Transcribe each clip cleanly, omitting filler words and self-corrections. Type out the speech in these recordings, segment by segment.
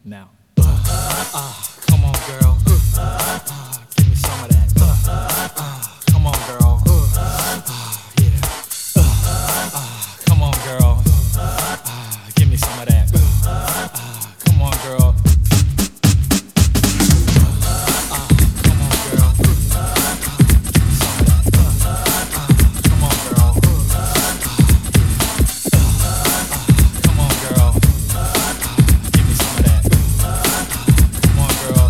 now. Come on, girl. Give me some of that. Come on, girl. Yeah. Come on, girl. Give me some of that. Come on, girl. Come on, girl. Give me some of that. Come on, girl. Come on, girl. Give me some of that. Come on, girl.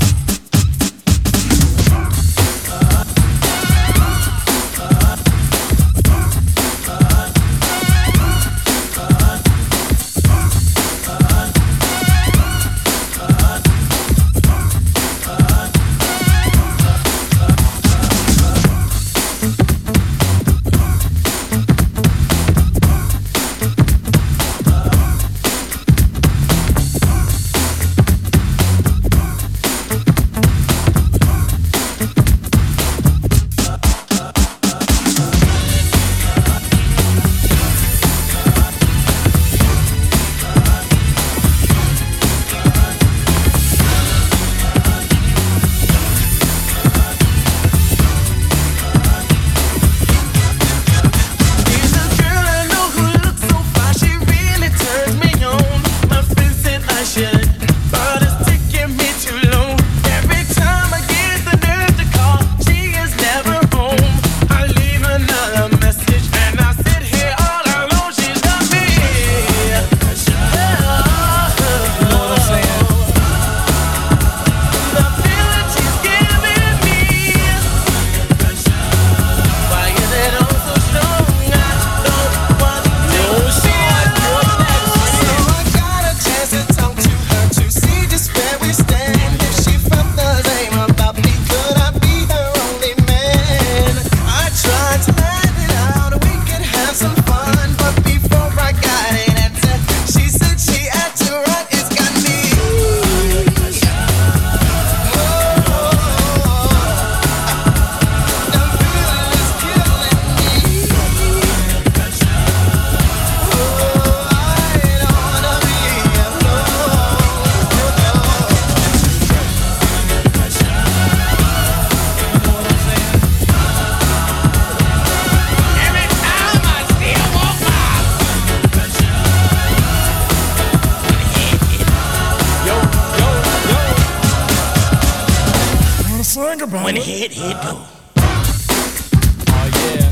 When hit go. Oh yeah.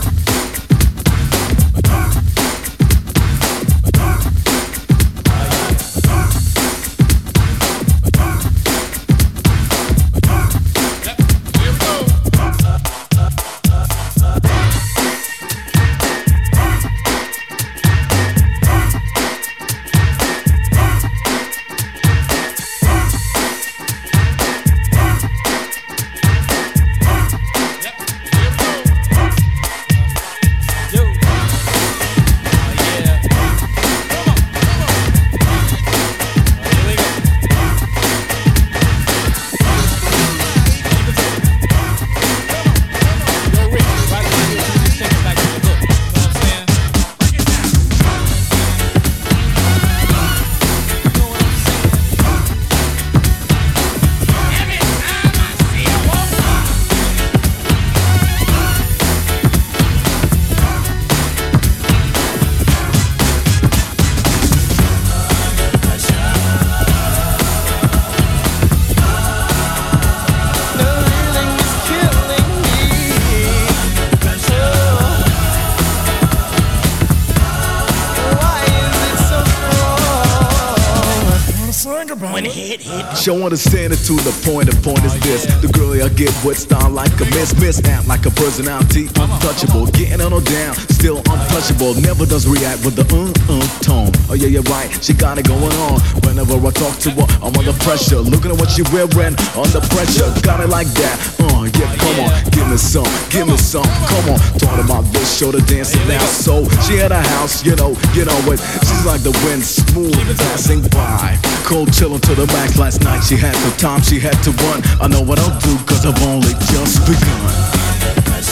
When hit Show understanding to the point. The point is this: the girl I get with style like a miss, act like a personality, untouchable, getting on her down, still untouchable. Never does react with the tone. Oh yeah, you're right, she got it going on. Whenever I talk to her, I'm under pressure. Looking at what she wearing, under pressure. Got it like that. Yeah, come on, give me some, come on. Talking about this, show the dancing now. So she at her house, you know what? She's like the wind, smooth passing by. Cold chillin' to the max. Last night she had the time, she had to run. I know what I'll do, cause I've only just begun.